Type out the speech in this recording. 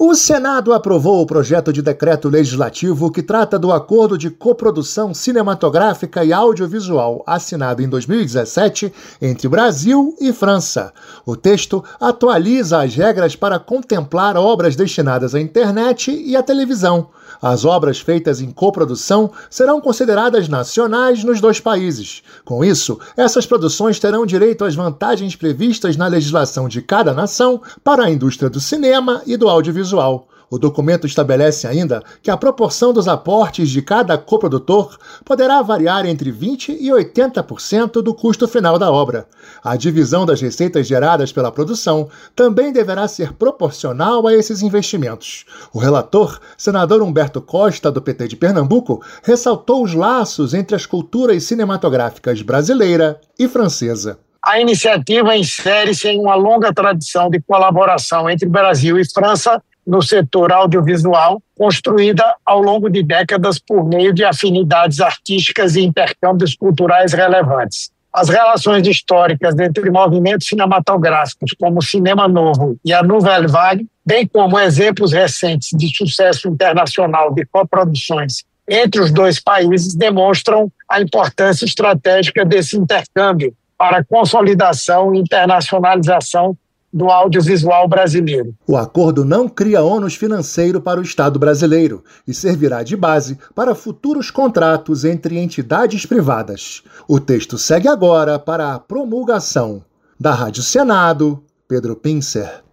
O Senado aprovou o projeto de decreto legislativo que trata do acordo de coprodução cinematográfica e audiovisual assinado em 2017 entre Brasil e França. O texto atualiza as regras para contemplar obras destinadas à internet e à televisão. As obras feitas em coprodução serão consideradas nacionais nos dois países. Com isso, essas produções terão direito às vantagens previstas na legislação de cada nação para a indústria do cinema e do audiovisual. O documento estabelece ainda que a proporção dos aportes de cada coprodutor poderá variar entre 20% e 80% do custo final da obra. A divisão das receitas geradas pela produção também deverá ser proporcional a esses investimentos. O relator, senador Humberto Costa, do PT de Pernambuco, ressaltou os laços entre as culturas cinematográficas brasileira e francesa. A iniciativa insere-se em uma longa tradição de colaboração entre Brasil e França no setor audiovisual, construída ao longo de décadas por meio de afinidades artísticas e intercâmbios culturais relevantes. As relações históricas entre movimentos cinematográficos como o Cinema Novo e a Nouvelle Vague, bem como exemplos recentes de sucesso internacional de coproduções entre os dois países, demonstram a importância estratégica desse intercâmbio para a consolidação e internacionalização do audiovisual brasileiro. O acordo não cria ônus financeiro para o Estado brasileiro e servirá de base para futuros contratos entre entidades privadas. O texto segue agora para a promulgação. Da Rádio Senado, Pedro Pincer.